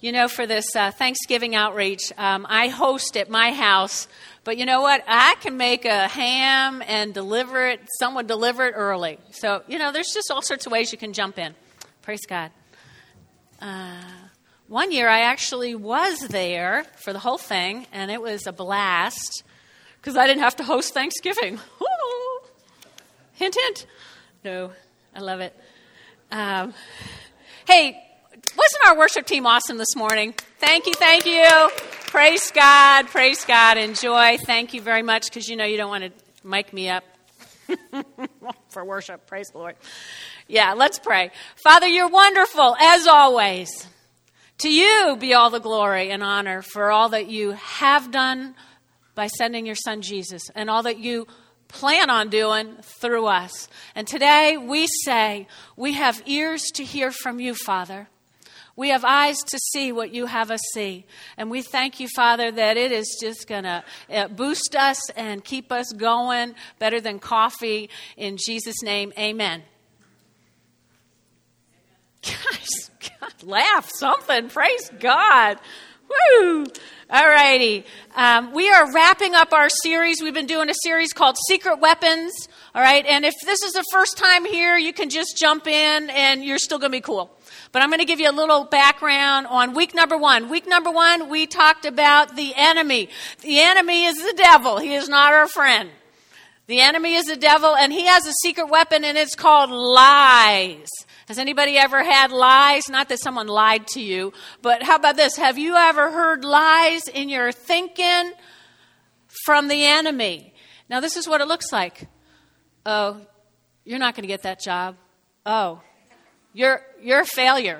for this Thanksgiving outreach, I host at my house. But you know what? I can make a ham and deliver it. Someone deliver it early. So, there's just all sorts of ways you can jump in. Praise God. One year I actually was there for the whole thing, and it was a blast because I didn't have to host Thanksgiving. Woo! Hint, hint. No, I love it. Hey, wasn't our worship team awesome this morning? Thank you. Praise God, enjoy. Thank you very much, because you don't want to mic me up for worship. Praise the Lord. Yeah, let's pray. Father, you're wonderful, as always. To you be all the glory and honor for all that you have done by sending your son Jesus, and all that you plan on doing through us. And today we say we have ears to hear from you, Father. We have eyes to see what you have us see. And we thank you, Father, that it is just going to boost us and keep us going better than coffee. In Jesus' name, amen. Guys, God, laugh something. Praise God. Woo! All righty. We are wrapping up our series. We've been doing a series called Secret Weapons. All right. And if this is the first time here, you can just jump in and you're still going to be cool. But I'm going to give you a little background on week number 1. Week number 1, we talked about the enemy. The enemy is the devil. He is not our friend. The enemy is the devil, and he has a secret weapon, and it's called lies. Has anybody ever had lies? Not that someone lied to you, but how about this? Have you ever heard lies in your thinking from the enemy? Now, this is what it looks like. Oh, you're not going to get that job. Oh, you're a failure.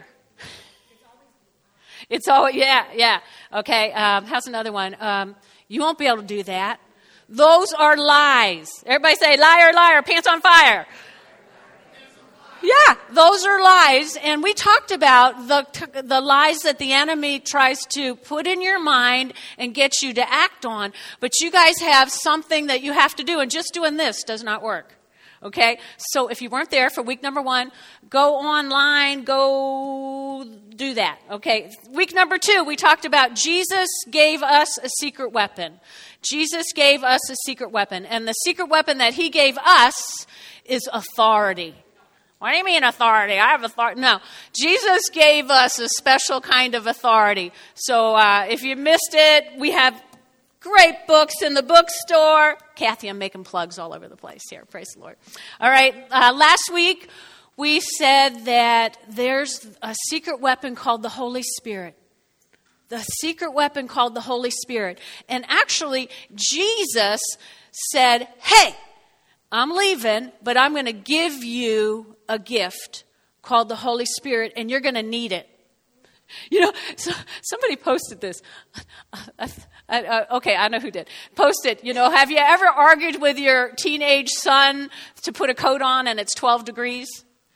It's all, yeah. Okay, how's another one? You won't be able to do that. Those are lies. Everybody say, liar, liar, pants on fire. Yeah, those are lies. And we talked about the lies that the enemy tries to put in your mind and get you to act on. But you guys have something that you have to do, and just doing this does not work. Okay, so if you weren't there for week number 1, go online, go do that. Okay, week number 2, we talked about Jesus gave us a secret weapon. Jesus gave us a secret weapon. And the secret weapon that he gave us is authority. What do you mean authority? I have authority. No, Jesus gave us a special kind of authority. So if you missed it, we have great books in the bookstore. Kathy, I'm making plugs all over the place here. Praise the Lord. All right. Last week, we said that there's a secret weapon called the Holy Spirit. The secret weapon called the Holy Spirit. And actually, Jesus said, hey, I'm leaving, but I'm going to give you a gift called the Holy Spirit, and you're going to need it. So somebody posted this. Okay, I know who did. Posted, have you ever argued with your teenage son to put a coat on and it's 12 degrees?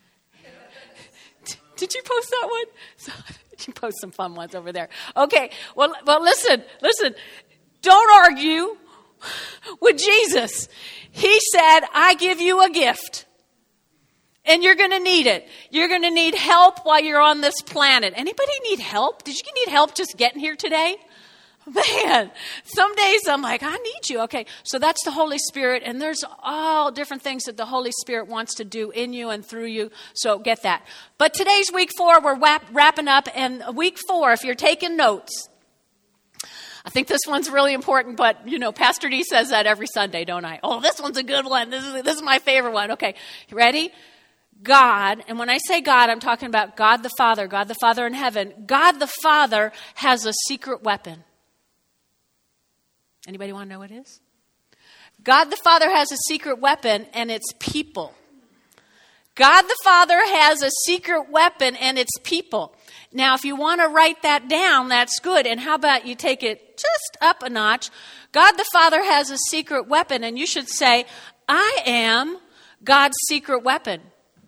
Did you post that one? You post some fun ones over there. Okay, well, listen. Don't argue with Jesus. He said, I give you a gift. And you're going to need it. You're going to need help while you're on this planet. Anybody need help? Did you need help just getting here today? Man, some days I'm like, I need you. Okay, so that's the Holy Spirit, and there's all different things that the Holy Spirit wants to do in you and through you, so get that. But today's week 4, we're wrapping up, and week 4, if you're taking notes, I think this one's really important, but, Pastor D says that every Sunday, don't I? Oh, this one's a good one. This is my favorite one. Okay, you ready? God, and when I say God, I'm talking about God the Father in heaven. God the Father has a secret weapon. Anybody want to know what it is? God the Father has a secret weapon, and it's people. God the Father has a secret weapon, and it's people. Now, if you want to write that down, that's good. And how about you take it just up a notch? God the Father has a secret weapon, and you should say, I am God's secret weapon.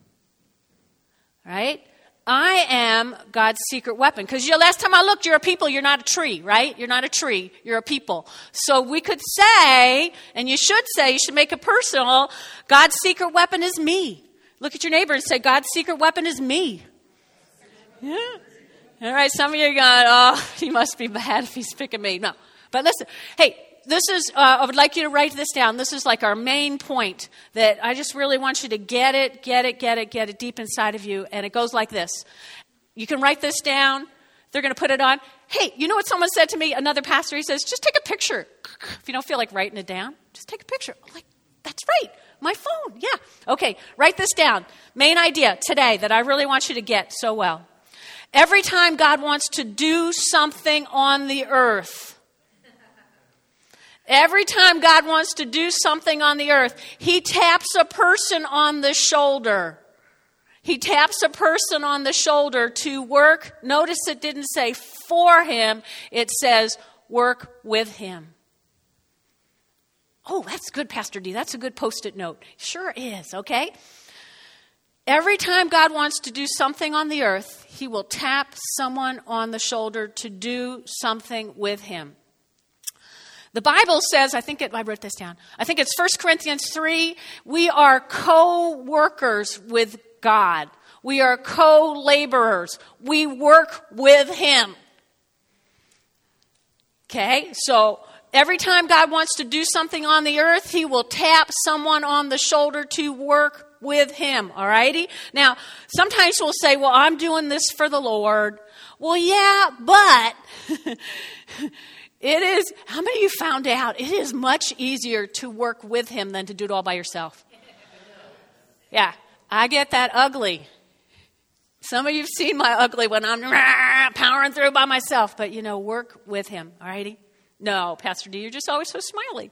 Right? I am God's secret weapon. Because last time I looked, you're a people. You're not a tree, right? You're not a tree. You're a people. So we could say, and you should say, you should make it personal, God's secret weapon is me. Look at your neighbor and say, God's secret weapon is me. Yeah. All right, some of you are going, oh, he must be mad if he's picking me. No. But listen, hey, this is, I would like you to write this down. This is like our main point that I just really want you to get it deep inside of you. And it goes like this. You can write this down. They're going to put it on. Hey, you know what someone said to me? Another pastor, he says, just take a picture. If you don't feel like writing it down, just take a picture. I'm like, that's right. My phone. Yeah. Okay. Write this down. Main idea today that I really want you to get so well. Every time God wants to do something on the earth, every time God wants to do something on the earth, he taps a person on the shoulder. He taps a person on the shoulder to work. Notice it didn't say for him. It says work with him. Oh, that's good, Pastor D. That's a good Post-it note. Sure is, okay? Every time God wants to do something on the earth, he will tap someone on the shoulder to do something with him. The Bible says, I wrote this down. I think it's 1 Corinthians 3. We are co-workers with God. We are co-laborers. We work with him. Okay, so every time God wants to do something on the earth, he will tap someone on the shoulder to work with him, all righty? Now, sometimes we'll say, well, I'm doing this for the Lord. Well, yeah, but it is, how many of you found out it is much easier to work with him than to do it all by yourself? Yeah, I get that ugly. Some of you have seen my ugly when I'm powering through by myself, but work with him, all righty? No, Pastor D, you're just always so smiley.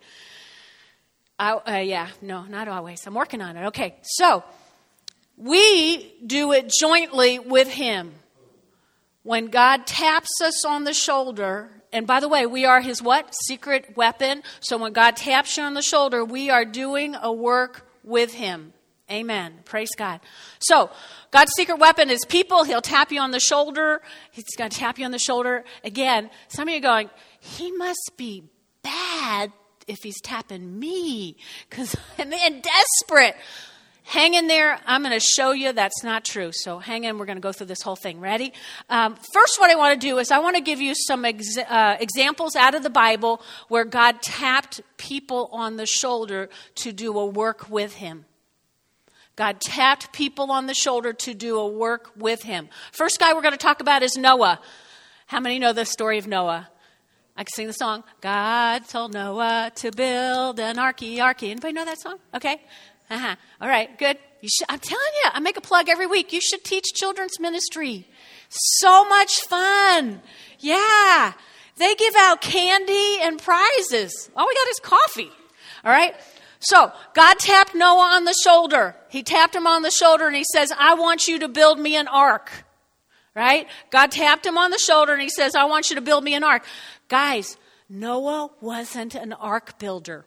No, not always. I'm working on it. Okay, so we do it jointly with him. When God taps us on the shoulder, and by the way, we are his what? Secret weapon. So when God taps you on the shoulder, we are doing a work with him. Amen. Praise God. So God's secret weapon is people. He'll tap you on the shoulder. He's going to tap you on the shoulder. Again, some of you are going, he must be bad if he's tapping me because I'm desperate. Hang in there. I'm going to show you that's not true. So hang in. We're going to go through this whole thing. Ready? First, what I want to do is I want to give you some examples out of the Bible where God tapped people on the shoulder to do a work with him. God tapped people on the shoulder to do a work with him. First guy we're going to talk about is Noah. How many know the story of Noah? I can sing the song. God told Noah to build an arky. Anybody know that song? Okay. All right, good. I'm telling you, I make a plug every week. You should teach children's ministry. So much fun. Yeah. They give out candy and prizes. All we got is coffee. All right. So God tapped Noah on the shoulder. He tapped him on the shoulder and he says, I want you to build me an ark. Right? God tapped him on the shoulder and he says, I want you to build me an ark. Guys, Noah wasn't an ark builder.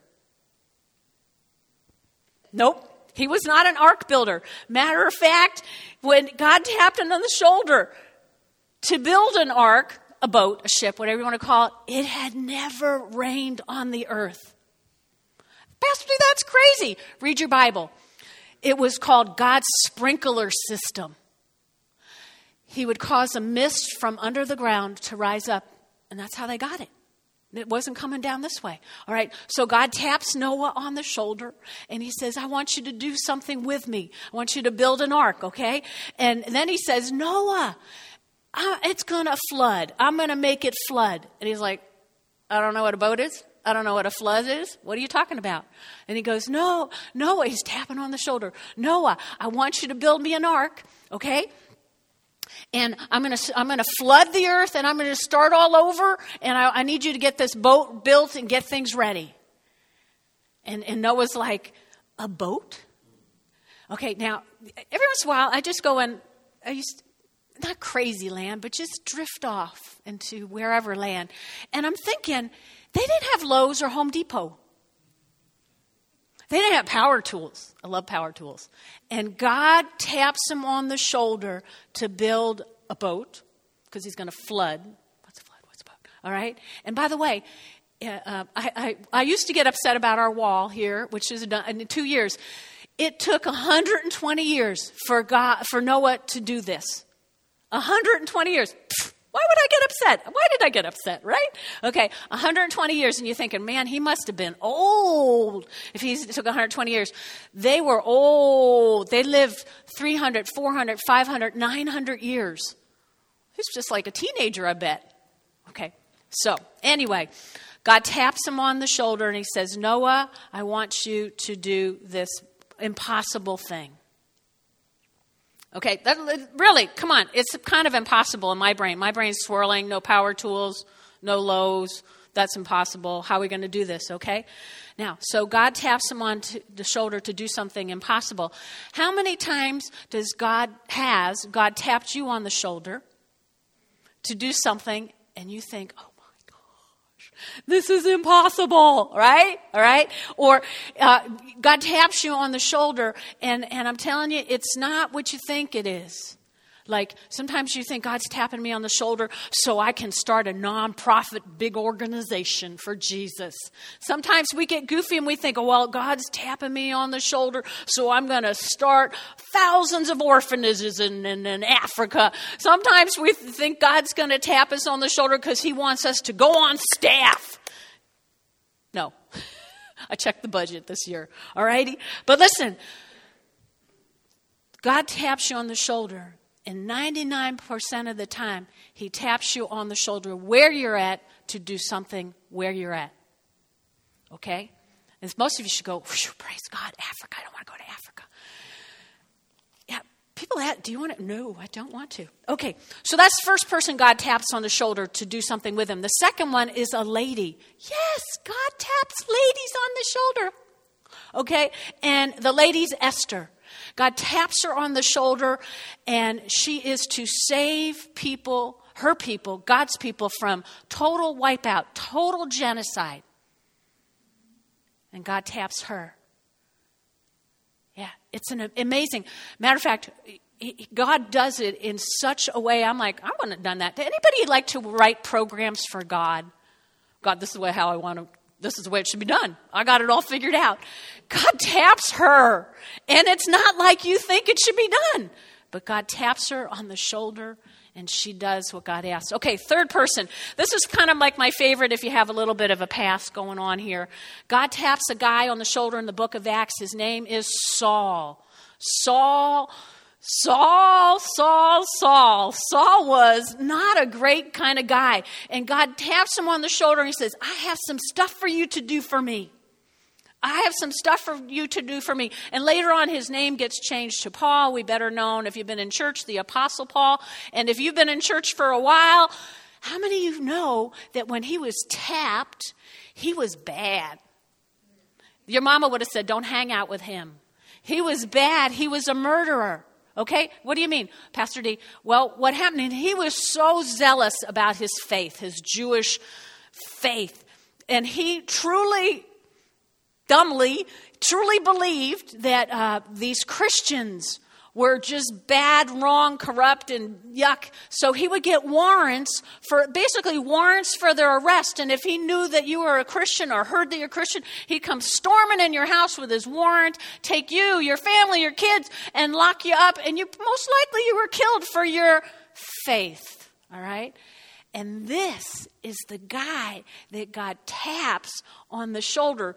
Nope. He was not an ark builder. Matter of fact, when God tapped him on the shoulder to build an ark, a boat, a ship, whatever you want to call it, it had never rained on the earth. Pastor, that's crazy. Read your Bible. It was called God's sprinkler system. He would cause a mist from under the ground to rise up, and that's how they got it. It wasn't coming down this way. All right, so God taps Noah on the shoulder, and he says, I want you to do something with me. I want you to build an ark, okay? And then he says, Noah, it's going to flood. I'm going to make it flood. And he's like, I don't know what a boat is. I don't know what a flood is. What are you talking about? And he goes, No, Noah, he's tapping on the shoulder. Noah, I want you to build me an ark, okay? And I'm going to flood the earth, and I'm going to start all over, and I need you to get this boat built and get things ready. And Noah's like, a boat? Okay, now, every once in a while, I just go and not crazy land, but just drift off into wherever land. And I'm thinking, they didn't have Lowe's or Home Depot. They didn't have power tools. I love power tools. And God taps him on the shoulder to build a boat because he's going to flood. What's a flood? What's a boat? All right. And by the way, I used to get upset about our wall here, which is done in 2 years. It took 120 years for Noah to do this. 120 years. Why would I get upset? Why did I get upset, right? Okay, 120 years, and you're thinking, man, he must have been old if he took 120 years. They were old. They lived 300, 400, 500, 900 years. He's just like a teenager, I bet. Okay, so anyway, God taps him on the shoulder, and he says, Noah, I want you to do this impossible thing. Okay, really, come on. It's kind of impossible in my brain. My brain's swirling, no power tools, no lows. That's impossible. How are we going to do this, okay? Now, so God taps him on the shoulder to do something impossible. How many times God tapped you on the shoulder to do something and you think, oh, this is impossible, right? All right? Or God taps you on the shoulder, and I'm telling you, it's not what you think it is. Like, sometimes you think God's tapping me on the shoulder so I can start a nonprofit big organization for Jesus. Sometimes we get goofy and we think, oh, well, God's tapping me on the shoulder so I'm going to start thousands of orphanages in Africa. Sometimes we think God's going to tap us on the shoulder because he wants us to go on staff. No. I checked the budget this year. All righty? But listen, God taps you on the shoulder. And 99% of the time, he taps you on the shoulder where you're at to do something where you're at. Okay? And most of you should go, praise God, Africa. I don't want to go to Africa. Yeah, people do you want to? No, I don't want to. Okay, so that's the first person God taps on the shoulder to do something with him. The second one is a lady. Yes, God taps ladies on the shoulder. Okay, and the lady's Esther. God taps her on the shoulder, and she is to save people, her people, God's people, from total wipeout, total genocide. And God taps her. Yeah, it's an amazing. Matter of fact, God does it in such a way, I'm like, I wouldn't have done that. Did anybody like to write programs for God? God, this is the way how I want to. This is the way it should be done. I got it all figured out. God taps her. And it's not like you think it should be done. But God taps her on the shoulder, and she does what God asks. Okay, third person. This is kind of like my favorite if you have a little bit of a past going on here. God taps a guy on the shoulder in the book of Acts. His name is Saul. Saul was not a great kind of guy. And God taps him on the shoulder and he says, I have some stuff for you to do for me. I have some stuff for you to do for me. And later on, his name gets changed to Paul. We better known, if you've been in church, the Apostle Paul. And if you've been in church for a while, how many of you know that when he was tapped, he was bad? Your mama would have said, don't hang out with him. He was bad. He was a murderer. Okay, what do you mean, Pastor D? Well, what happened? He was so zealous about his faith, his Jewish faith. And he truly believed that these Christians were just bad, wrong, corrupt, and yuck. So he would get warrants for their arrest. And if he knew that you were a Christian or heard that you're a Christian, he'd come storming in your house with his warrant, take you, your family, your kids, and lock you up. And most likely you were killed for your faith. All right? And this is the guy that God taps on the shoulder.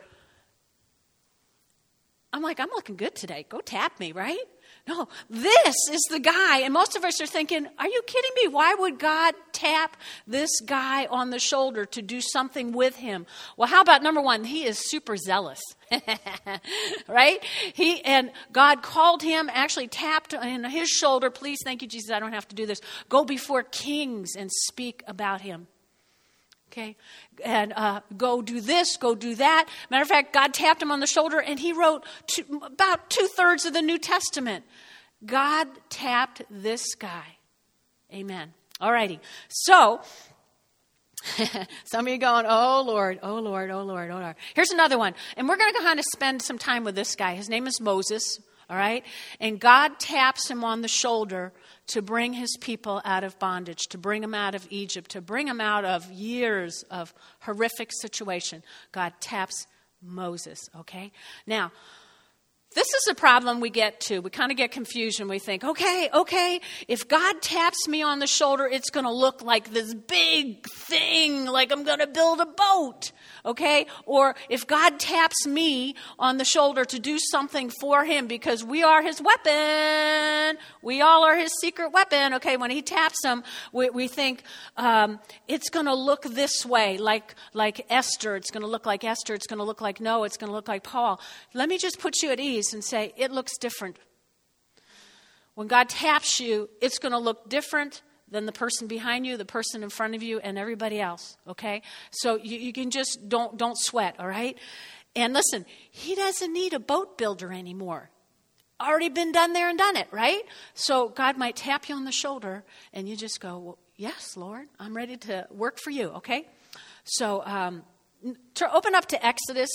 I'm like, I'm looking good today. Go tap me, right? No, this is the guy. And most of us are thinking, are you kidding me? Why would God tap this guy on the shoulder to do something with him? Well, how about number one? He is super zealous, right? And God called him, actually tapped on his shoulder. Please, thank you, Jesus, I don't have to do this. Go before kings and speak about him. Okay, and go do this, go do that. Matter of fact, God tapped him on the shoulder, and he wrote about 2/3 of the New Testament. God tapped this guy. Amen. All righty. So, some of you going, oh, Lord, oh, Lord, oh, Lord, oh, Lord. Here's another one. And we're going to kind of spend some time with this guy. His name is Moses. All right? And God taps him on the shoulder to bring his people out of bondage, to bring them out of Egypt, to bring them out of years of horrific situation. God taps Moses, okay? Now, This is a problem we get to. We kind of get confused and we think, okay, if God taps me on the shoulder, it's going to look like this big thing, like I'm going to build a boat, okay? Or if God taps me on the shoulder to do something for him because we are his weapon, we all are his secret weapon, okay? When he taps them, we think it's going to look this way, like Esther. It's going to look like Esther. It's going to look like Noah. It's going to look like Paul. Let me just put you at ease and say, it looks different. When God taps you, it's going to look different than the person behind you, the person in front of you, and everybody else, okay? So you can just don't sweat, all right? And listen, he doesn't need a boat builder anymore. Already been done there and done it, right? So God might tap you on the shoulder, and you just go, well, yes, Lord, I'm ready to work for you, okay? So open up to Exodus.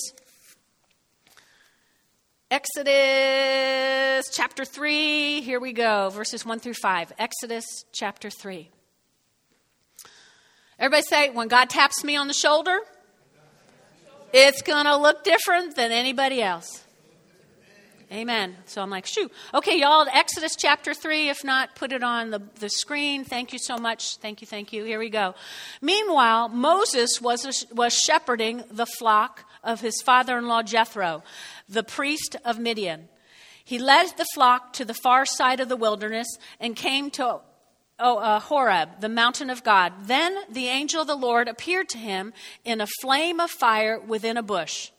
Exodus chapter 3, here we go, verses 1 through 5. Exodus chapter 3. Everybody say, when God taps me on the shoulder, it's going to look different than anybody else. Amen. So I'm like, shoo. Okay, y'all, Exodus chapter 3. If not, put it on the screen. Thank you so much. Thank you. Here we go. Meanwhile, Moses was shepherding the flock of his father-in-law Jethro, the priest of Midian. He led the flock to the far side of the wilderness and came to Horeb, the mountain of God. Then the angel of the Lord appeared to him in a flame of fire within a bush.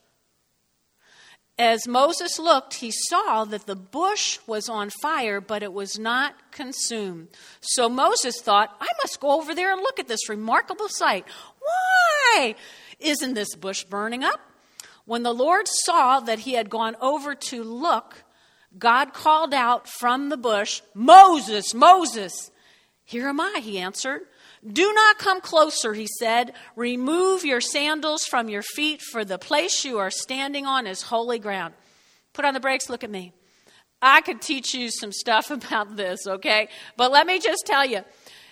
As Moses looked, he saw that the bush was on fire, but it was not consumed. So Moses thought, I must go over there and look at this remarkable sight. Why isn't this bush burning up? When the Lord saw that he had gone over to look, God called out from the bush, Moses, Moses. Here am I, he answered. Do not come closer, he said. Remove your sandals from your feet, for the place you are standing on is holy ground. Put on the brakes, look at me. I could teach you some stuff about this, okay? But let me just tell you,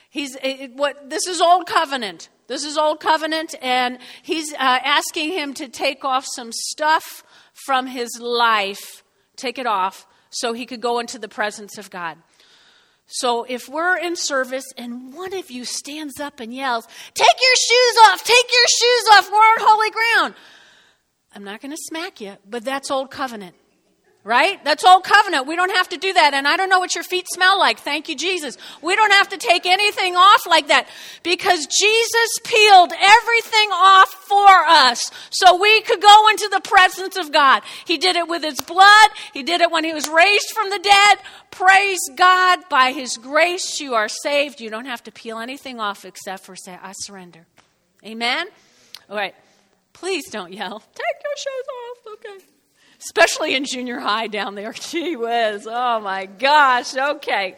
this is Old Covenant. This is Old Covenant, and he's asking him to take off some stuff from his life, take it off, so he could go into the presence of God. So if we're in service and one of you stands up and yells, take your shoes off, we're on holy ground. I'm not going to smack you, but that's Old Covenant, right? That's Old Covenant. We don't have to do that. And I don't know what your feet smell like. Thank you, Jesus. We don't have to take anything off like that because Jesus peeled everything off for us so we could go into the presence of God. He did it with his blood. He did it when he was raised from the dead. Praise God. By his grace, you are saved. You don't have to peel anything off except for say, I surrender. Amen? All right. Please don't yell. Take your shoes off. Okay. Especially in junior high down there. Gee whiz. Oh, my gosh. Okay.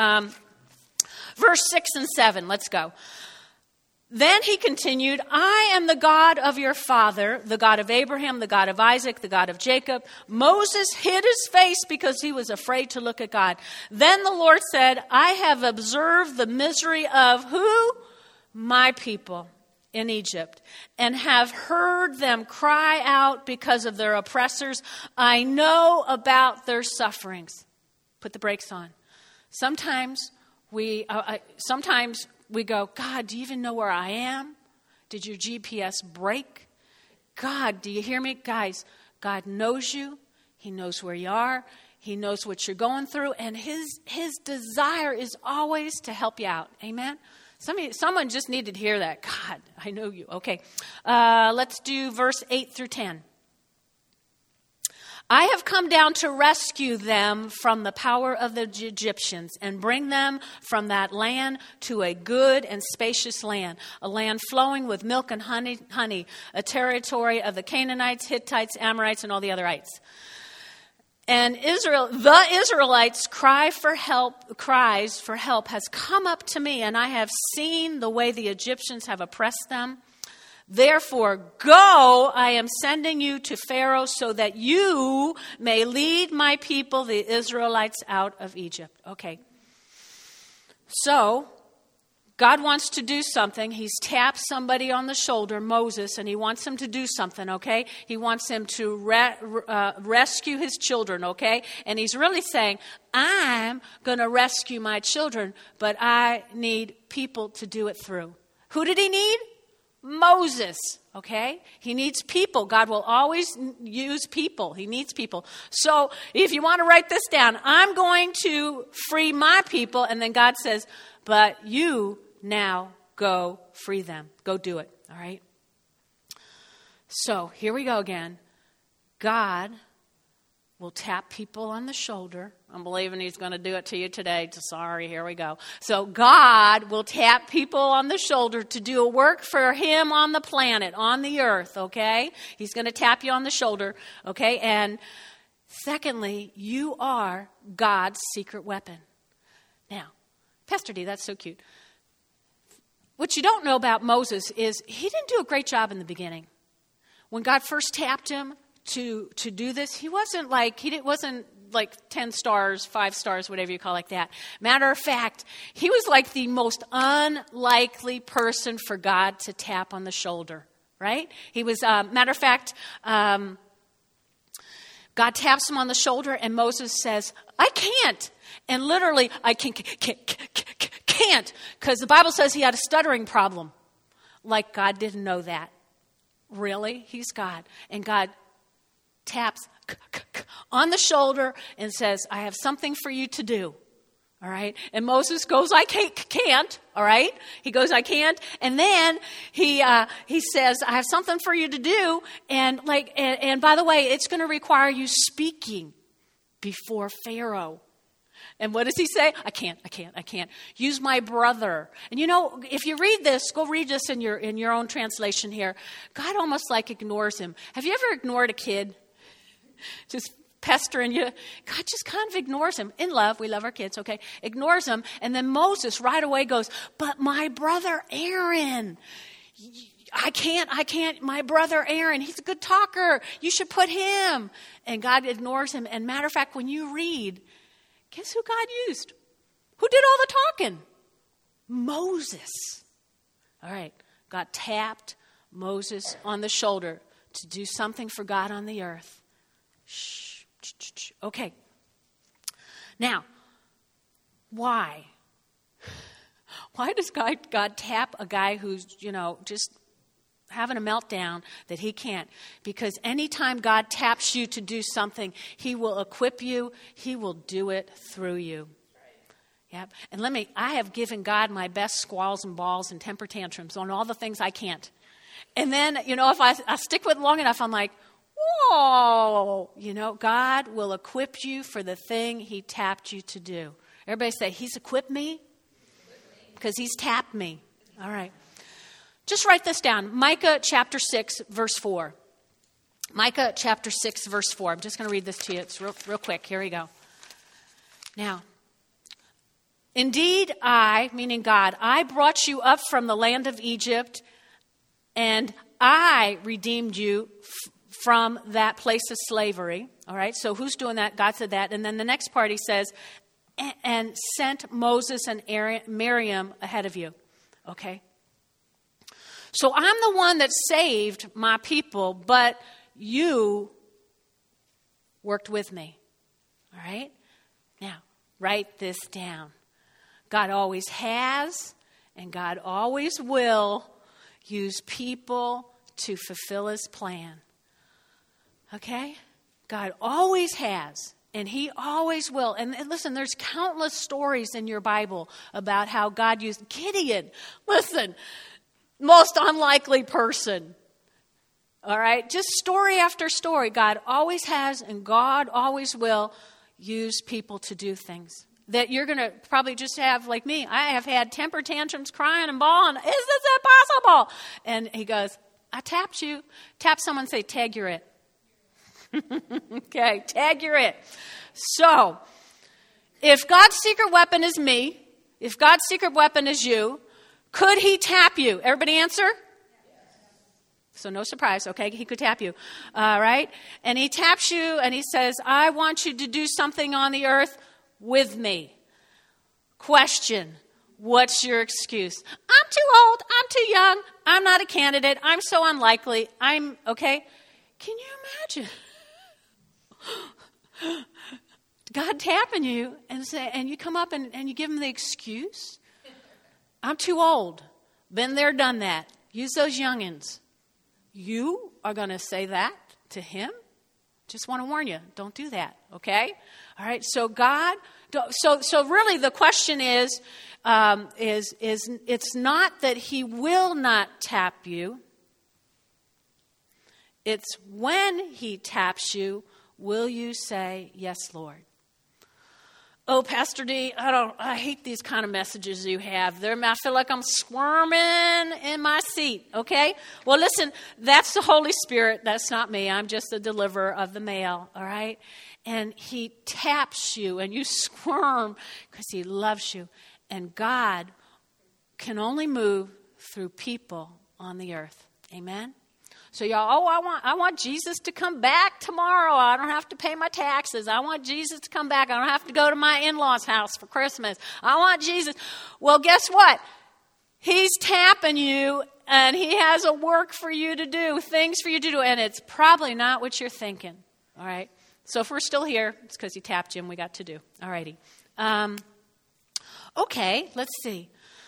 Verse 6 and 7. Let's go. Then he continued, I am the God of your father, the God of Abraham, the God of Isaac, the God of Jacob. Moses hid his face because he was afraid to look at God. Then the Lord said, I have observed the misery of who? My people in Egypt, and have heard them cry out because of their oppressors. I know about their sufferings. Put the brakes on. Sometimes we go, God, do you even know where I am? Did your GPS break? God, do you hear me? Guys, God knows you. He knows where you are. He knows what you're going through. And his desire is always to help you out. Amen? Someone just needed to hear that. God, I know you. Okay. Let's do verse 8 through 10. I have come down to rescue them from the power of the Egyptians and bring them from that land to a good and spacious land, a land flowing with milk and honey, a territory of the Canaanites, Hittites, Amorites, and all the otherites. And the Israelites' cries for help has come up to me, and I have seen the way the Egyptians have oppressed them. Therefore, go, I am sending you to Pharaoh so that you may lead my people, the Israelites, out of Egypt. Okay. So, God wants to do something. He's tapped somebody on the shoulder, Moses, and he wants him to do something, okay? He wants him to rescue his children, okay? And he's really saying, I'm going to rescue my children, but I need people to do it through. Who did he need? Moses, okay? He needs people. God will always use people. He needs people. So if you want to write this down, I'm going to free my people. And then God says, but you now go free them. Go do it, all right? So here we go again. God will tap people on the shoulder. I'm believing he's going to do it to you today. Sorry, here we go. So God will tap people on the shoulder to do a work for him on the planet, on the earth, okay? He's going to tap you on the shoulder, okay? And secondly, you are God's secret weapon. Now, Pastor D, that's so cute. What you don't know about Moses is he didn't do a great job in the beginning. When God first tapped him to do this, he wasn't like 10 stars, 5 stars, whatever you call like that. Matter of fact, he was like the most unlikely person for God to tap on the shoulder, right? He was, matter of fact, God taps him on the shoulder and Moses says, I can't. And literally, I can't, because the Bible says he had a stuttering problem. Like God didn't know that. Really? He's God. And God taps on the shoulder and says, I have something for you to do. All right. And Moses goes, I can't. All right. He goes, I can't. And then he says, I have something for you to do. And by the way, it's going to require you speaking before Pharaoh. And what does he say? I can't. Use my brother. And you know, if you read this, go read this in your own translation here. God almost like ignores him. Have you ever ignored a kid? Just pestering you. God just kind of ignores him. In love, we love our kids, okay? Ignores him. And then Moses right away goes, but my brother Aaron, I can't. My brother Aaron, he's a good talker. You should put him. And God ignores him. And matter of fact, when you read, guess who God used? Who did all the talking? Moses. All right. God tapped Moses on the shoulder to do something for God on the earth. Shh. Okay. Now, why? Why does God tap a guy who's, just having a meltdown that he can't? Because anytime God taps you to do something, he will equip you. He will do it through you. Yep. And I have given God my best squalls and balls and temper tantrums on all the things I can't. And then, if I stick with it long enough, I'm like, whoa, God will equip you for the thing he tapped you to do. Everybody say, he's equipped me because he's tapped me. All right. Just write this down. Micah chapter 6, verse 4. Micah chapter 6, verse 4. I'm just going to read this to you. It's real quick. Here we go. Now, indeed, meaning God, I brought you up from the land of Egypt, and I redeemed you from that place of slavery. All right, so who's doing that? God said that. And then the next part he says, and sent Moses and Miriam ahead of you. Okay. So I'm the one that saved my people, but you worked with me. All right? Now, write this down. God always has and God always will use people to fulfill his plan. Okay? God always has, and he always will. And listen, there's countless stories in your Bible about how God used Gideon. Listen, most unlikely person. All right? Just story after story. God always has, and God always will use people to do things that you're going to probably just have, like me. I have had temper tantrums, crying and bawling. Is this impossible? And he goes, I tapped you. Tap someone and say, tag you're it. Okay, tag you're it. So, if God's secret weapon is me, if God's secret weapon is you, could he tap you? Everybody answer? Yes. So no surprise, okay? He could tap you. All right? And he taps you and he says, I want you to do something on the earth with me. Question, What's your excuse? I'm too old. I'm too young. I'm not a candidate. I'm so unlikely. Okay. Can you imagine? God tapping you and you come up and you give him the excuse? I'm too old. Been there, done that. Use those youngins. You are going to say that to him? Just want to warn you, don't do that, okay? All right, so God, so really the question is it's not that he will not tap you. It's when he taps you, will you say, yes, Lord? Oh, Pastor D, I hate these kind of messages you have. I feel like I'm squirming in my seat, okay? Well, listen, that's the Holy Spirit. That's not me. I'm just the deliverer of the mail, all right? And he taps you and you squirm because he loves you. And God can only move through people on the earth. Amen? So y'all, I want Jesus to come back tomorrow. I don't have to pay my taxes. I want Jesus to come back. I don't have to go to my in-laws' house for Christmas. I want Jesus. Well, guess what? He's tapping you, and he has a work for you to do, things for you to do, and it's probably not what you're thinking. All right? So if we're still here, it's because he tapped you and we got to do. All righty. Okay, let's see.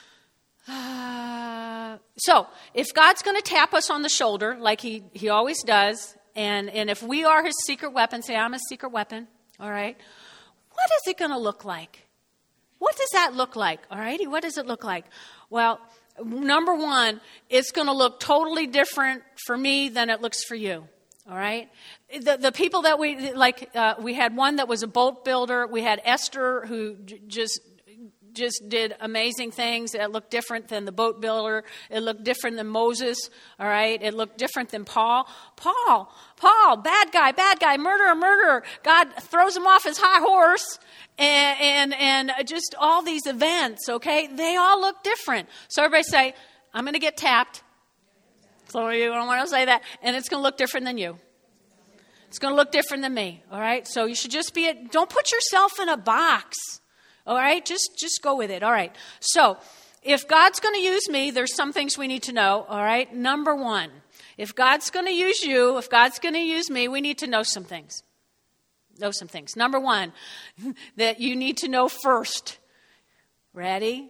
So if God's going to tap us on the shoulder like he always does, and if we are his secret weapon, say I'm a secret weapon, all right, what is it going to look like? What does that look like? All righty, what does it look like? Well, number one, it's going to look totally different for me than it looks for you. All right, the people that we we had one that was a boat builder. We had Esther who just did amazing things. It looked different than the boat builder. It looked different than Moses. All right. It looked different than Paul. Paul, bad guy, murderer. God throws him off his high horse and just all these events. Okay. They all look different. So everybody say, I'm going to get tapped. Some of you don't want to say that. And it's going to look different than you. It's going to look different than me. All right. So you should just don't put yourself in a box. All right, just go with it. All right. So if God's going to use me, there's some things we need to know. All right. Number one, if God's going to use you, if God's going to use me, we need to know some things. Number one, that you need to know first. Ready?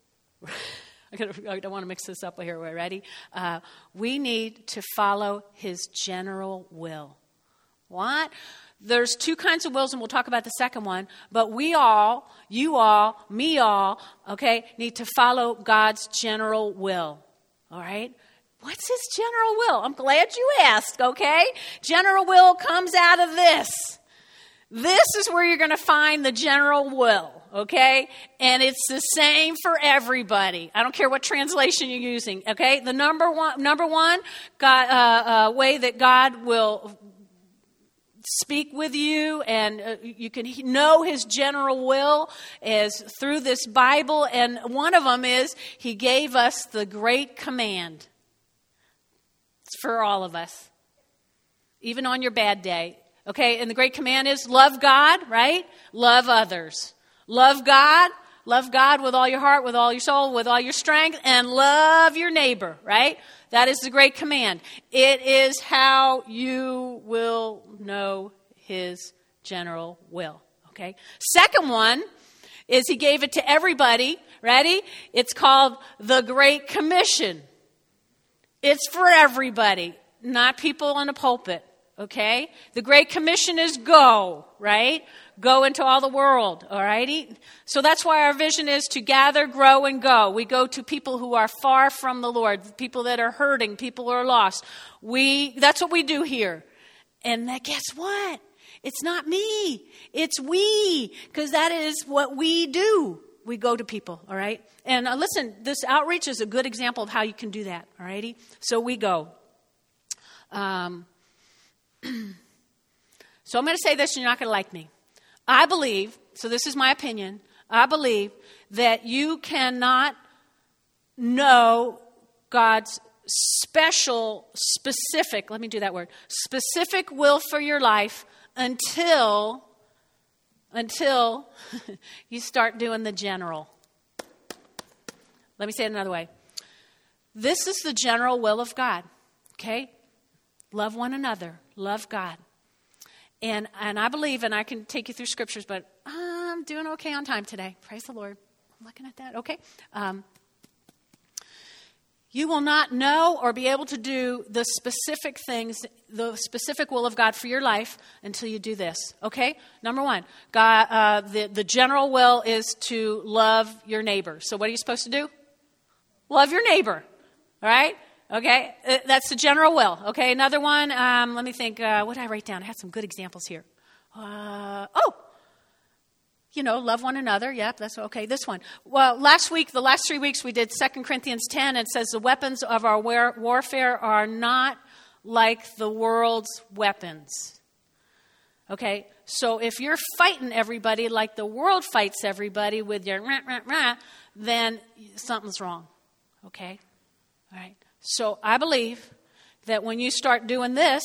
I don't want to mix this up here. We're ready? We need to follow his general will. What? There's two kinds of wills, and we'll talk about the second one. But we all, you all, me all, okay, need to follow God's general will. All right? What's his general will? I'm glad you asked, okay? General will comes out of this. This is where you're going to find the general will, okay? And it's the same for everybody. I don't care what translation you're using, okay? The number one way that God will speak with you and you can know his general will is through this Bible. And one of them is he gave us the great command. It's for all of us, even on your bad day. Okay, and the great command is love God, right? Love others. Love God with all your heart, with all your soul, with all your strength, and love your neighbor, right? That is the great command. It is how you will know his general will, okay? Second one is he gave it to everybody. Ready? It's called the Great Commission. It's for everybody, not people in a pulpit, okay? The Great Commission is go, right? Go into all the world, all righty? So that's why our vision is to gather, grow, and go. We go to people who are far from the Lord, people that are hurting, people who are lost. That's what we do here. And guess what? It's not me. It's we, because that is what we do. We go to people, all right? And listen, this outreach is a good example of how you can do that, all righty? So we go. So I'm going to say this, and you're not going to like me. I believe, so this is my opinion, I believe that you cannot know God's specific will for your life until you start doing the general. Let me say it another way. This is the general will of God, okay? Love one another. Love God. And I believe, and I can take you through scriptures, but I'm doing okay on time today. Praise the Lord. I'm looking at that. Okay. You will not know or be able to do the specific things, the specific will of God for your life until you do this. Okay? Number one, God, the general will is to love your neighbor. So what are you supposed to do? Love your neighbor. All right? Okay? That's the general will. Okay? Another one, let me think. What did I write down? I had some good examples here. Love one another. Yep, that's okay. This one. Well, the last 3 weeks, we did 2 Corinthians 10. It says the weapons of our warfare are not like the world's weapons. Okay, so if you're fighting everybody like the world fights everybody with your then something's wrong. Okay? All right. So I believe that when you start doing this,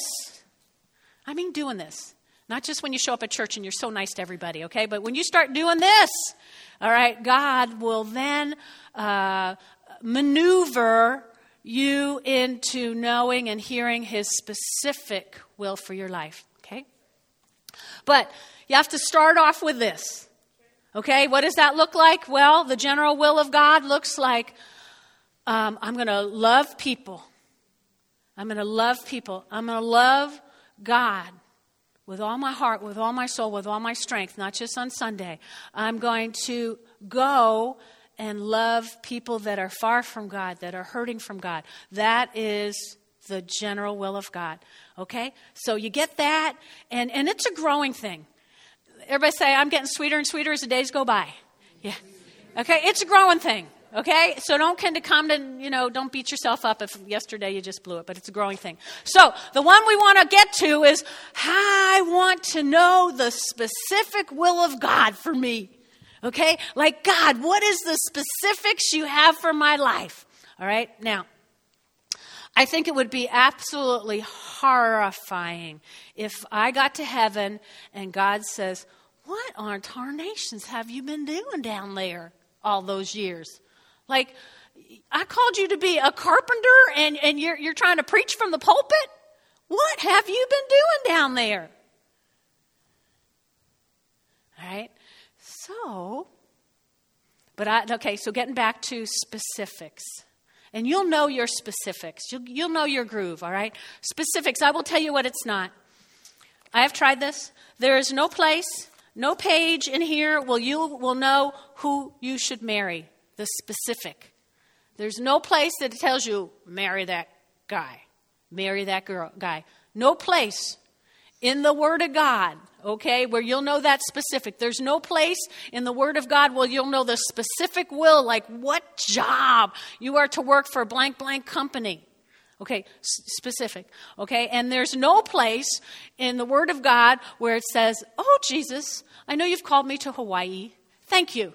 not just when you show up at church and you're so nice to everybody, okay? But when you start doing this, all right, God will then maneuver you into knowing and hearing His specific will for your life, okay? But you have to start off with this, okay? What does that look like? Well, the general will of God looks like I'm going to love people. I'm going to love God. With all my heart, with all my soul, with all my strength, not just on Sunday. I'm going to go and love people that are far from God, that are hurting from God. That is the general will of God. Okay? So you get that, and it's a growing thing. Everybody say, I'm getting sweeter and sweeter as the days go by. Yeah. Okay? It's a growing thing. Okay? So don't don't beat yourself up if yesterday you just blew it, but it's a growing thing. So the one we want to get to is, I want to know the specific will of God for me. Okay? Like, God, what is the specifics you have for my life? All right? Now, I think it would be absolutely horrifying if I got to heaven and God says, what on tarnations have you been doing down there all those years? Like, I called you to be a carpenter and you're trying to preach from the pulpit? What have you been doing down there? All right. So getting back to specifics. And you'll know your specifics. You'll know your groove, all right? Specifics, I will tell you what it's not. I have tried this. There is no place, no page in here where you will know who you should marry. The specific. There's no place that tells you, marry that guy, marry that guy. No place in the Word of God, okay, where you'll know that specific. There's no place in the Word of God where you'll know the specific will, like what job you are to work for blank, blank company. Okay, specific. Okay, and there's no place in the Word of God where it says, oh, Jesus, I know you've called me to Hawaii. Thank you.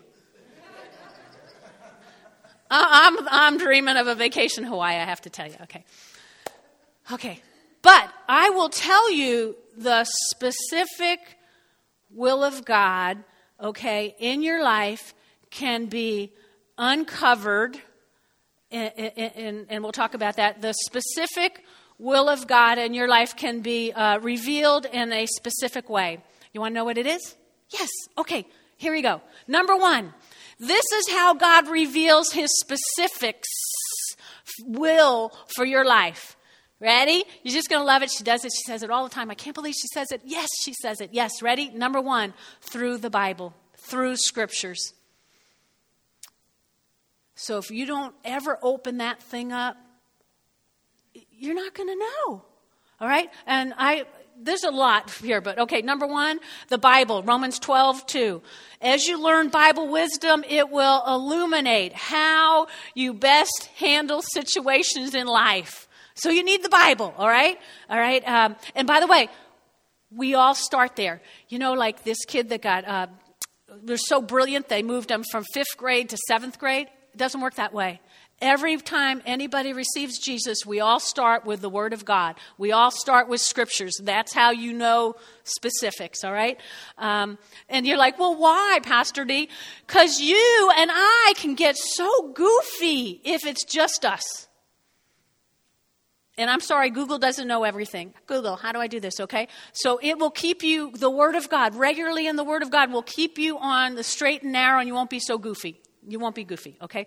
I'm dreaming of a vacation in Hawaii, I have to tell you. Okay. But I will tell you the specific will of God, okay, in your life can be uncovered, and we'll talk about that. The specific will of God in your life can be revealed in a specific way. You want to know what it is? Yes. Okay, here we go. Number one. This is how God reveals His specifics will for your life. Ready? You're just going to love it. She does it. She says it all the time. I can't believe she says it. Yes, she says it. Yes, ready? Number one, through the Bible, through scriptures. So if you don't ever open that thing up, you're not going to know. All right? And there's a lot here, but okay, number one, the Bible, Romans 12:2. As you learn Bible wisdom, it will illuminate how you best handle situations in life. So you need the Bible, all right? All right. And by the way, we all start there. You know, like this kid that they're so brilliant, they moved them from 5th grade to 7th grade. It doesn't work that way. Every time anybody receives Jesus, we all start with the Word of God. We all start with Scriptures. That's how you know specifics, all right? And you're like, well, why, Pastor D? Because you and I can get so goofy if it's just us. And I'm sorry, Google doesn't know everything. Google, how do I do this, okay? So it will keep you, the Word of God, regularly in the Word of God will keep you on the straight and narrow, and you won't be so goofy. You won't be goofy, okay?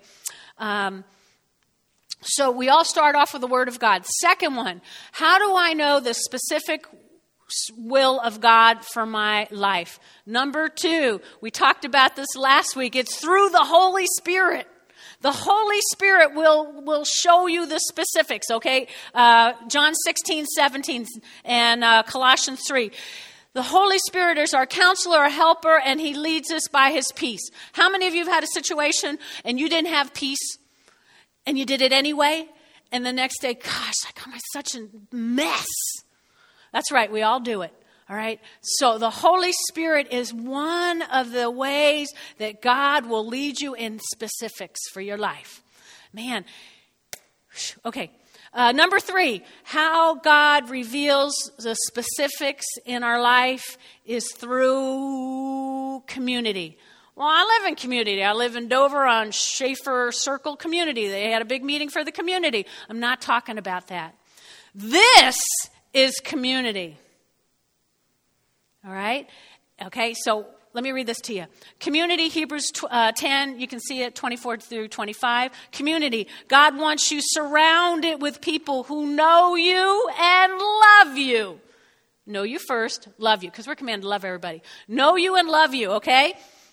So we all start off with the Word of God. Second one, how do I know the specific will of God for my life? Number 2, we talked about this last week. It's through the Holy Spirit. The Holy Spirit will show you the specifics, okay? John 16:17 and Colossians 3. The Holy Spirit is our counselor, our helper, and he leads us by his peace. How many of you have had a situation and you didn't have peace and you did it anyway? And the next day, gosh, I'm such a mess. That's right, we all do it. All right. So the Holy Spirit is one of the ways that God will lead you in specifics for your life. Man. Okay. Number 3, how God reveals the specifics in our life is through community. Well, I live in community. I live in Dover on Schaefer Circle Community. They had a big meeting for the community. I'm not talking about that. This is community. All right? Okay, so let me read this to you. Community, Hebrews 10, you can see it, 24 through 25. Community, God wants you surrounded with people who know you and love you. Know you first, love you, because we're commanded to love everybody. Know you and love you, okay?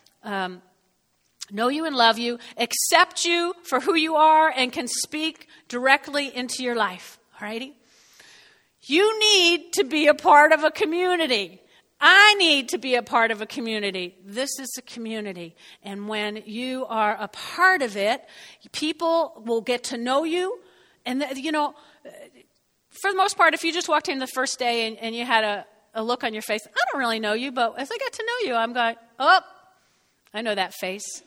Know you and love you, accept you for who you are, and can speak directly into your life. All righty? You need to be a part of a community. I need to be a part of a community. This is a community. And when you are a part of it, people will get to know you. And, for the most part, if you just walked in the first day and you had a look on your face, I don't really know you, but as I got to know you, I'm going, oh, I know that face.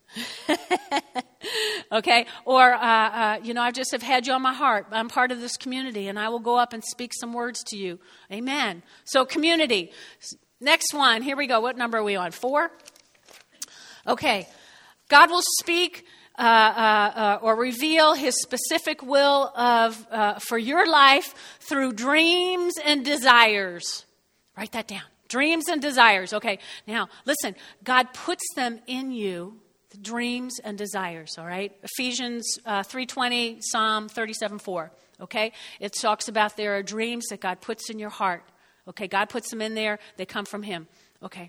Okay? Or, I just have had you on my heart. I'm part of this community, and I will go up and speak some words to you. Amen. So community. Next one. Here we go. What number are we on? 4? Okay. God will speak or reveal his specific will for your life through dreams and desires. Write that down. Dreams and desires. Okay. Now, listen. God puts them in you. Dreams and desires, all right? Ephesians 3:20, Psalm 37:4, okay? It talks about there are dreams that God puts in your heart, okay? God puts them in there. They come from him, okay?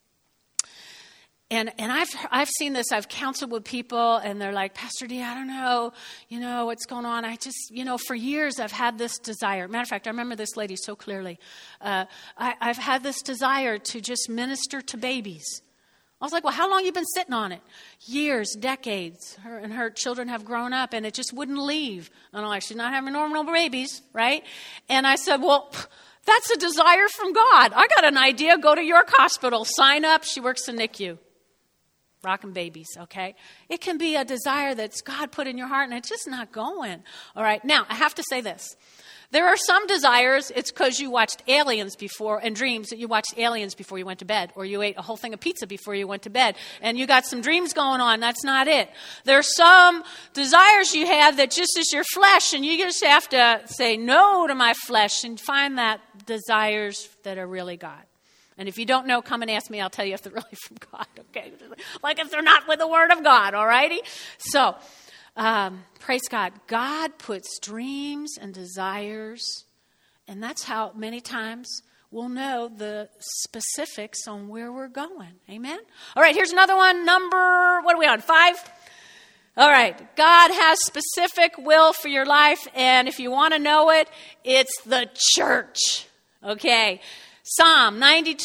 And I've seen this. I've counseled with people, and they're like, Pastor D, I don't know, what's going on. I just, for years I've had this desire. Matter of fact, I remember this lady so clearly. I've had this desire to just minister to babies. I was like, well, how long have you been sitting on it? Years, decades. Her and her children have grown up, and it just wouldn't leave. I'm like, she's not having normal babies, right? And I said, well, that's a desire from God. I got an idea. Go to York Hospital. Sign up. She works in NICU. Rocking babies, okay? It can be a desire that's God put in your heart, and it's just not going. All right, now, I have to say this. There are some desires, it's because you watched Aliens before, and dreams that you watched Aliens before you went to bed, or you ate a whole thing of pizza before you went to bed, and you got some dreams going on. That's not it. There's some desires you have that just is your flesh, and you just have to say no to my flesh and find that desires that are really God. And if you don't know, come and ask me. I'll tell you if they're really from God, okay? Like if they're not with the Word of God, all righty? So, praise God. God puts dreams and desires, and that's how many times we'll know the specifics on where we're going. Amen? All right, here's another one. What are we on, 5? All right, God has specific will for your life, and if you want to know it, it's the church. Okay, Psalm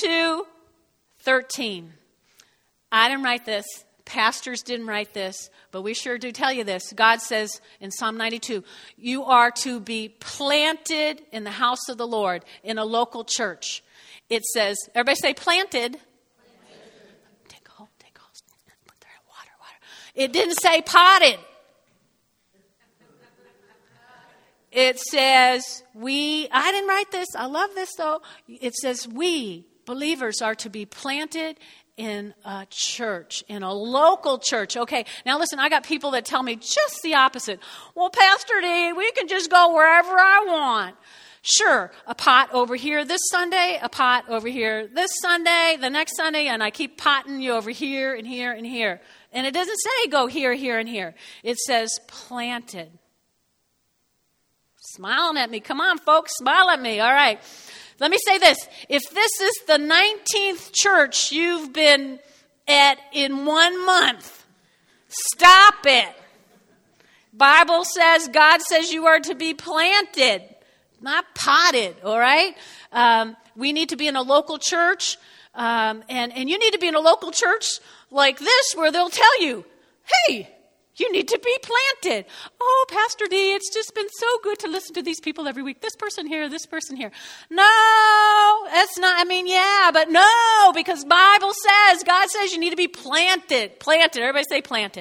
92:13. I didn't write this. Pastors didn't write this, but we sure do tell you this. God says in Psalm 92, you are to be planted in the house of the Lord, in a local church. It says, everybody say planted. Take a hold, put there water. It didn't say potted. It says I didn't write this. I love this though. It says we, believers, are to be planted in a church, in a local church. Okay, now listen, I got people that tell me just the opposite. Well, Pastor D, we can just go wherever I want. Sure, a pot over here this Sunday, a pot over here this Sunday, the next Sunday, and I keep potting you over here and here and here. And it doesn't say go here, here, and here. It says planted. Smiling at me. Come on, folks, smile at me. All right. Let me say this. If this is the 19th church you've been at in 1 month, stop it. Bible says, God says you are to be planted, not potted, all right? We need to be in a local church, and you need to be in a local church like this where they'll tell you, hey, you need to be planted. Oh, Pastor D, it's just been so good to listen to these people every week. This person here, this person here. No, that's not, yeah, but no, because Bible says, God says you need to be planted. Planted. Everybody say planted.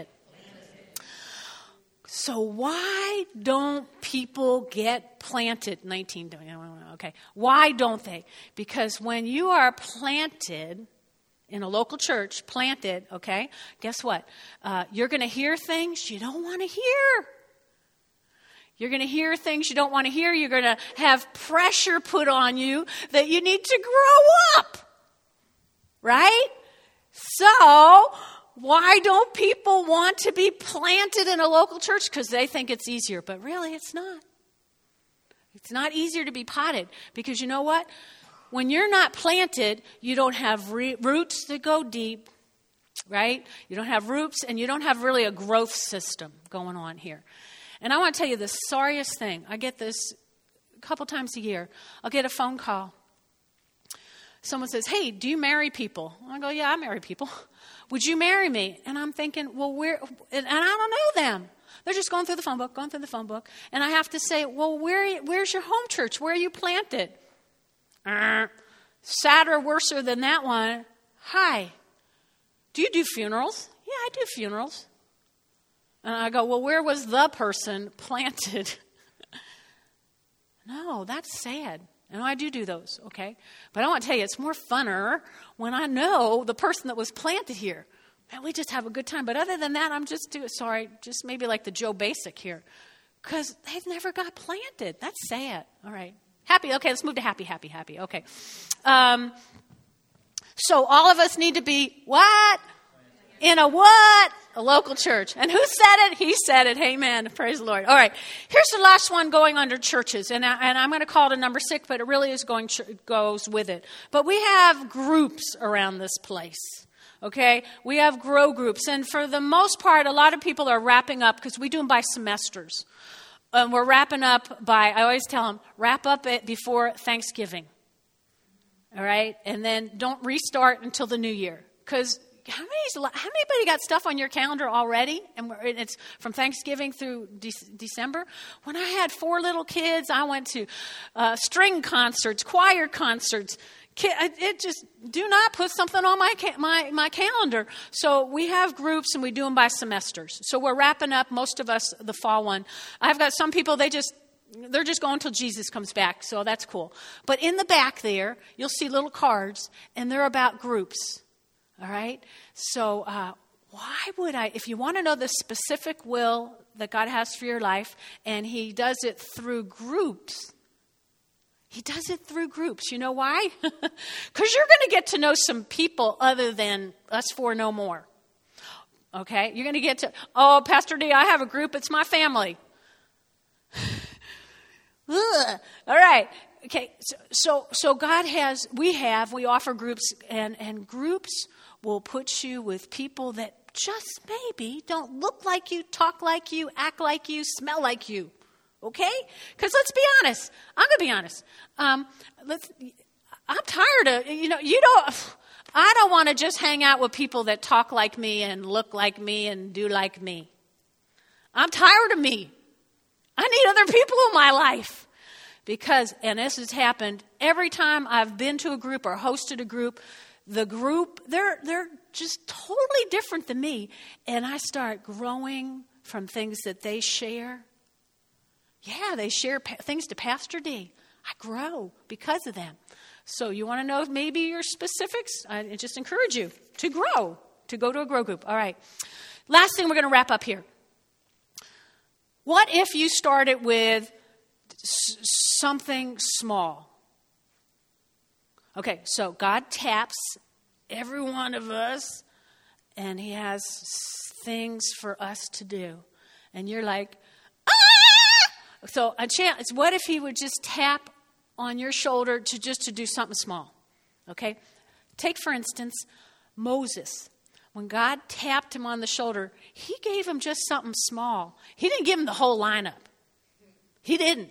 So why don't people get planted? 19, okay. Why don't they? Because when you are planted in a local church, planted, okay, guess what? You're going to hear things you don't want to hear. You're going to hear things you don't want to hear. You're going to have pressure put on you that you need to grow up. Right? So, why don't people want to be planted in a local church? Because they think it's easier. But really, it's not. It's not easier to be potted. Because you know what? When you're not planted, you don't have roots that go deep, right? You don't have roots, and you don't have really a growth system going on here. And I want to tell you the sorriest thing. I get this a couple times a year. I'll get a phone call. Someone says, hey, do you marry people? I go, yeah, I marry people. Would you marry me? And I'm thinking, well, and I don't know them. They're just going through the phone book. And I have to say, well, where's your home church? Where are you planted? Sadder, worser than that one. Hi, do you do funerals? Yeah, I do funerals. And I go, well, where was the person planted? No, that's sad. And I do those, okay? But I want to tell you, it's more funner when I know the person that was planted here. Man, we just have a good time. But other than that, I'm just maybe like the Joe Basic here. Because they've never got planted. That's sad. All right. Happy. Okay, let's move to happy. Okay. So all of us need to be what? In a what? A local church. And who said it? He said it. Amen. Praise the Lord. All right. Here's the last one going under churches. And I'm going to call it a number 6, but it really is goes with it. But we have groups around this place. Okay? We have grow groups. And for the most part, a lot of people are wrapping up because we do them by semesters. We're wrapping up I always tell them, wrap up it before Thanksgiving. All right? And then don't restart until the new year. Because how many got stuff on your calendar already? And it's from Thanksgiving through December. When I had 4 little kids, I went to string concerts, choir concerts. It just do not put something on my calendar. So we have groups and we do them by semesters. So we're wrapping up, most of us, the fall one. I've got some people, they're just going until Jesus comes back. So that's cool. But in the back there, you'll see little cards and they're about groups. All right? So why would if you want to know the specific will that God has for your life, and he does it through groups. He does it through groups. You know why? Because you're going to get to know some people other than us 4 no more. Okay? You're going to get to, oh, Pastor D, I have a group. It's my family. All right. Okay. So God we offer groups, and groups will put you with people that just maybe don't look like you, talk like you, act like you, smell like you. Okay? Because let's be honest. I'm going to be honest. I'm tired of, I don't want to just hang out with people that talk like me and look like me and do like me. I'm tired of me. I need other people in my life. Because, and this has happened every time I've been to a group or hosted a group, the group, they're just totally different than me. And I start growing from things that they share. Yeah, they share things to Pastor D. I grow because of them. So you want to know maybe your specifics? I just encourage you to grow, to go to a grow group. All right. Last thing we're going to wrap up here. What if you started with something small? Okay, so God taps every one of us, and he has things for us to do. And you're like, ah! So a chance, what if he would just tap on your shoulder to do something small? Okay? Take, for instance, Moses. When God tapped him on the shoulder, he gave him just something small. He didn't give him the whole lineup. He didn't.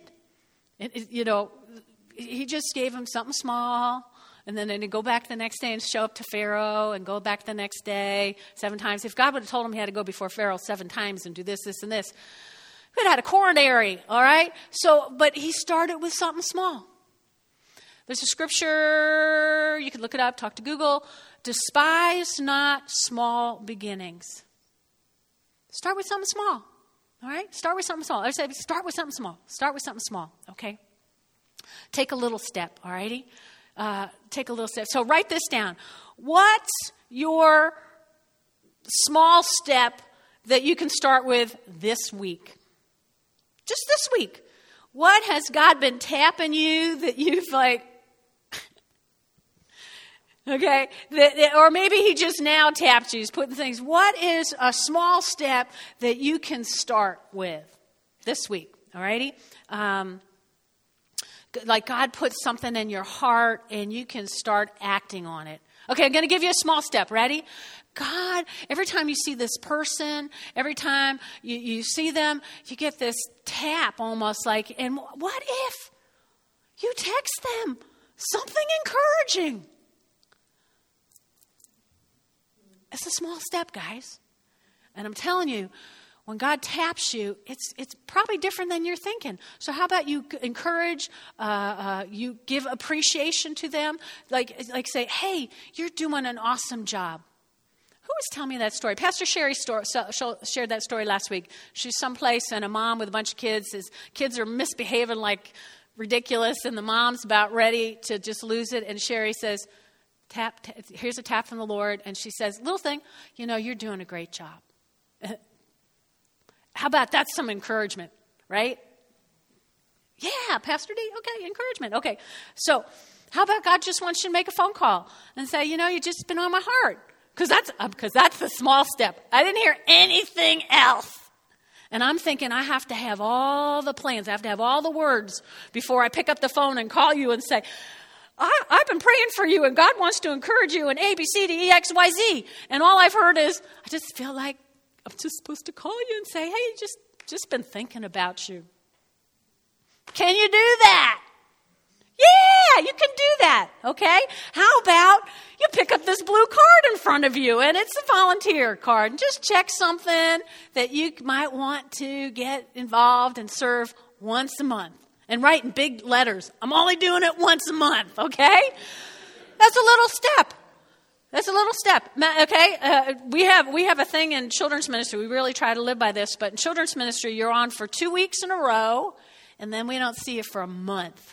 He just gave him something small. And then he'd go back the next day and show up to Pharaoh and go back the next day 7 times. If God would have told him he had to go before Pharaoh 7 times and do this, this, and this, he would have had a coronary, all right? But he started with something small. There's a scripture, you can look it up, talk to Google. Despise not small beginnings. Start with something small, all right? Start with something small. I say start with something small. Start with something small, okay? Take a little step, all righty? Take a little step. So write this down. What's your small step that you can start with this week? Just this week. What has God been tapping you that you've like, okay? Or maybe he just now tapped you. He's putting things. What is a small step that you can start with this week? All righty? Like God puts something in your heart and you can start acting on it. Okay, I'm going to give you a small step. Ready? God, every time you see this person, every time you see them, you get this tap almost like, and what if you text them something encouraging? It's a small step, guys. And I'm telling you, when God taps you, it's probably different than you're thinking. So how about you encourage, you give appreciation to them, like say, hey, you're doing an awesome job. Who was telling me that story? Pastor Sherry shared that story last week. She's someplace and a mom with a bunch of kids. His kids are misbehaving like ridiculous, and the mom's about ready to just lose it. And Sherry says, tap, here's a tap from the Lord. And she says, little thing, you're doing a great job. How about that's some encouragement, right? Yeah, Pastor D, okay, encouragement. Okay, so how about God just wants you to make a phone call and say, you've just been on my heart. Because that's the small step. I didn't hear anything else. And I'm thinking I have to have all the plans. I have to have all the words before I pick up the phone and call you and say, I've been praying for you and God wants to encourage you in A, B, C, D, E, X, Y, Z. And all I've heard is, I just feel like I'm just supposed to call you and say, hey, just been thinking about you. Can you do that? Yeah, you can do that, okay? How about you pick up this blue card in front of you, and it's a volunteer card, and just check something that you might want to get involved and serve once a month. And write in big letters, I'm only doing it once a month, okay? That's a little step. That's a little step, okay? We have a thing in children's ministry. We really try to live by this, but in children's ministry, you're on for 2 weeks in a row, and then we don't see you for a month.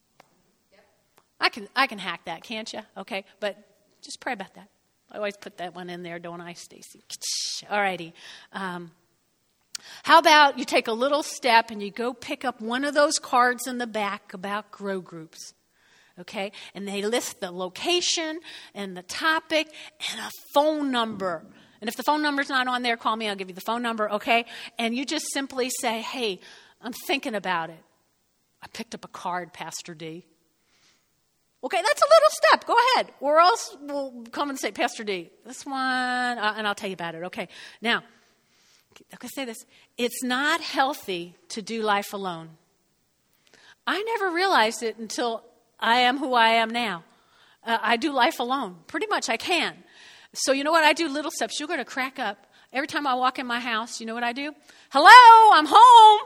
I can hack that, can't you? Okay, but just pray about that. I always put that one in there, don't I, Stacy? All righty. How about you take a little step and you go pick up one of those cards in the back about grow groups, okay? And they list the location and the topic and a phone number. And if the phone number's not on there, call me. I'll give you the phone number, okay? And you just simply say, hey, I'm thinking about it. I picked up a card, Pastor D. Okay, that's a little step. Go ahead. Or else we'll come and say, Pastor D, this one, and I'll tell you about it. Okay, now, I'm going to say this. It's not healthy to do life alone. I never realized it until I am who I am now. I do life alone. Pretty much I can. So you know what? I do little steps. You're going to crack up. Every time I walk in my house, you know what I do? Hello, I'm home.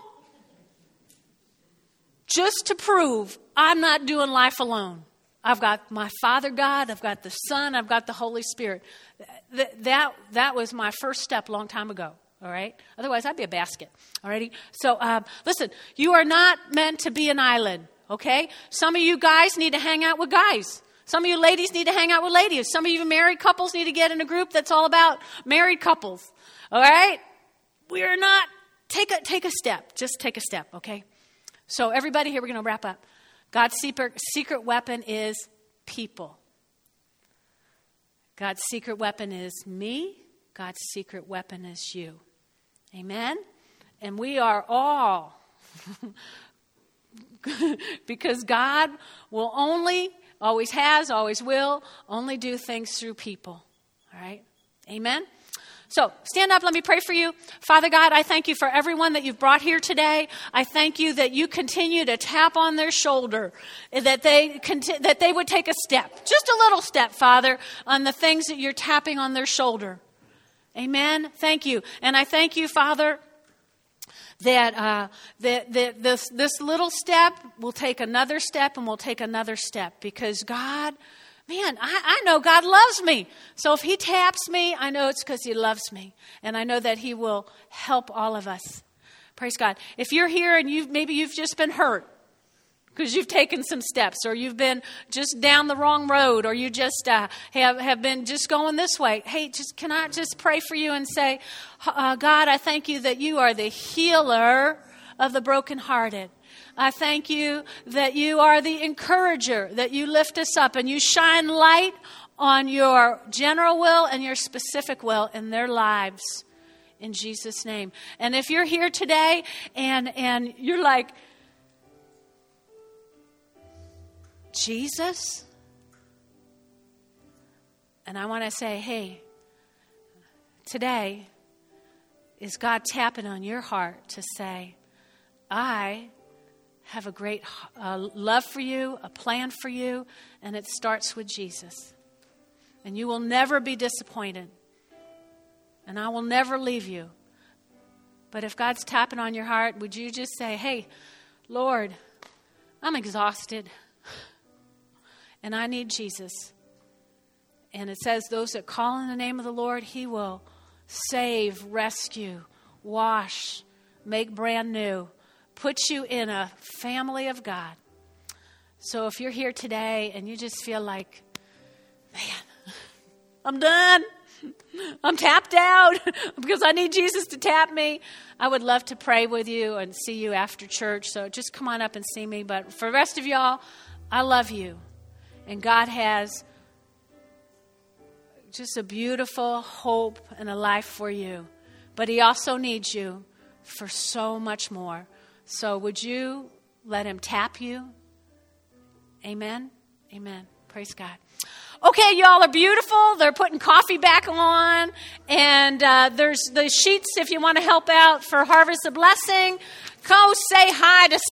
Just to prove I'm not doing life alone. I've got my Father God, I've got the Son, I've got the Holy Spirit. That was my first step a long time ago. All right? Otherwise, I'd be a basket. All righty? So, listen, you are not meant to be an island. Okay? Some of you guys need to hang out with guys. Some of you ladies need to hang out with ladies. Some of you married couples need to get in a group that's all about married couples. All right? We're not, take a step. Just take a step, okay? So everybody here, we're going to wrap up. God's secret weapon is people. God's secret weapon is me. God's secret weapon is you. Amen? And we are all, because God will always has, always will, only do things through people. All right? Amen? So stand up. Let me pray for you. Father God, I thank you for everyone that you've brought here today. I thank you that you continue to tap on their shoulder, that they would take a step, just a little step, Father, on the things that you're tapping on their shoulder. Amen. Thank you. And I thank you, Father, that this little step will take another step and will take another step, because God, man, I know God loves me. So if he taps me, I know it's because he loves me. And I know that he will help all of us. Praise God. If you're here and maybe you've just been hurt because you've taken some steps, or you've been just down the wrong road, or you just have been just going this way. Hey, can I just pray for you and say, God, I thank you that you are the healer of the brokenhearted. I thank you that you are the encourager, that you lift us up and you shine light on your general will and your specific will in their lives, in Jesus' name. And if you're here today and you're like, Jesus? And I want to say, hey, today is God tapping on your heart to say, I have a great love for you, a plan for you, and it starts with Jesus. And you will never be disappointed. And I will never leave you. But if God's tapping on your heart, would you just say, hey, Lord, I'm exhausted. And I need Jesus. And it says those that call in the name of the Lord, he will save, rescue, wash, make brand new. Put you in a family of God. So if you're here today and you just feel like, man, I'm done. I'm tapped out because I need Jesus to tap me. I would love to pray with you and see you after church. So just come on up and see me. But for the rest of y'all, I love you. And God has just a beautiful hope and a life for you. But he also needs you for so much more. So would you let him tap you? Amen? Amen. Praise God. Okay, y'all are beautiful. They're putting coffee back on. And there's the sheets if you want to help out for Harvest of Blessing. Go say hi to